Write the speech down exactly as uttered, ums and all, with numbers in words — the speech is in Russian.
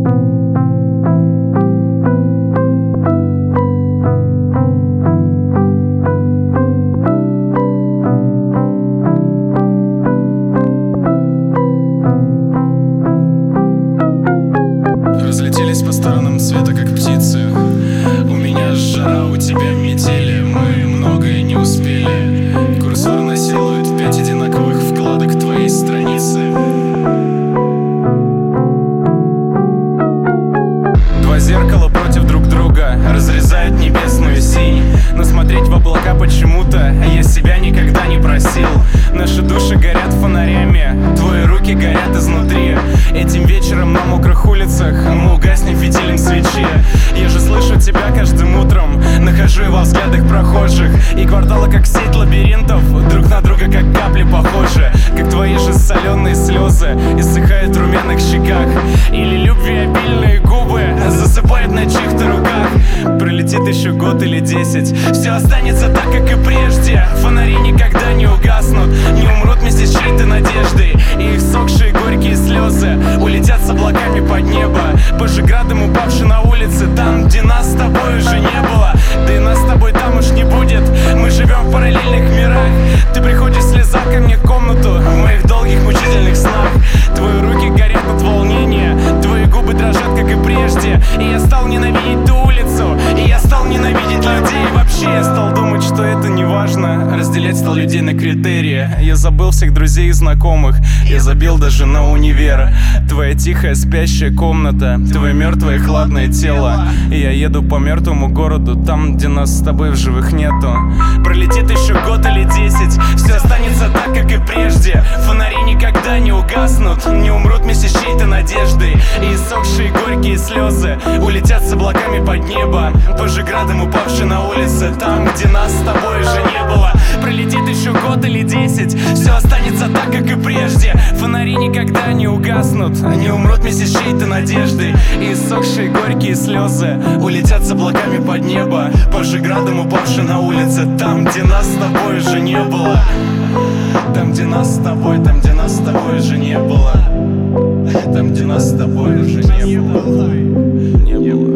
Разлетелись по сторонам света, как птицы. У меня жара, у тебя метели. Мы многое не успели. Курсор насилует в пять одинаковых вкладок твоей страницы. Два зеркала против друг друга разрезают небесную синь. Но смотреть в облака почему-то я себя никогда не просил. Наши души горят фонарями, твои руки горят изнутри. Этим вечером на мокрых улицах мы угаснем фитилем свечи. Я же слышу тебя каждым утром, нахожу его во взглядах прохожих. И кварталы как сеть лабиринтов, друг на друга как капли похожи. Как твои же соленые слезы иссыхают в румяных щеках. Или любви обильные губы засыпают на чьих-то руках. Пролетит еще год или десять, все останется так, как и прежде. Фонари никогда не угаснут, не умрут вместе с чьей-то надеждой. И их сохшие горькие слезы улетят с облаками под небо. Позже градом упавши на улице, там, где нас с тобой уже не было. Да и нас с тобой там уж не будет, мы живем в параллельных мирах. Ты приходишь слеза ко мне в комнату в моих долгих мучительных снах. Твои руки горят от волнения, твои губы дрожат, как и прежде. И я стал ненавидеть ту улицу, и я стал ненавидеть людей. Вообще я стал думать, что это не важно. Разделять стал людей на критерии. Я забыл всех друзей и знакомых, я забил даже на универ. Твоя тихая спящая комната, твое мертвое хладное тело. И я еду по мертвому городу, там, где нас с тобой в живых нету. Пролетит еще год или десять, все останется так, как и прежде. Фонари никогда не угаснут, не умрут вместе с чьей-то надеждой. И иссохшие горькие слезы улетят с облаками под небо. Позже градом упавши на улице, там, где нас с тобой уже не было. Пролетит еще год или десять, все останется так, как и прежде. Фонари никогда не угаснут, не умрут вместе с чьей-то надеждой. И иссохшие горькие слезы улетят с облаками под небо. Позже градом упавши на улице, там, где нас с тобой уже не было. Там, где нас с тобой, там, где нас с тобой уже не было. Там, где нас с тобой уже не было. Не было.